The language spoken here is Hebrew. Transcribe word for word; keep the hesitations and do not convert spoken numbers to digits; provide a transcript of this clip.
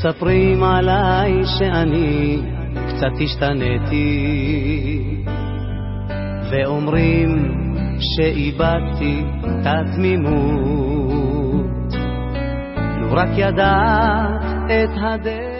מספרים עליי שאני קצת השתניתי, ואומרים שאיבדתי את התמימות. לו רק ידעת את הדרך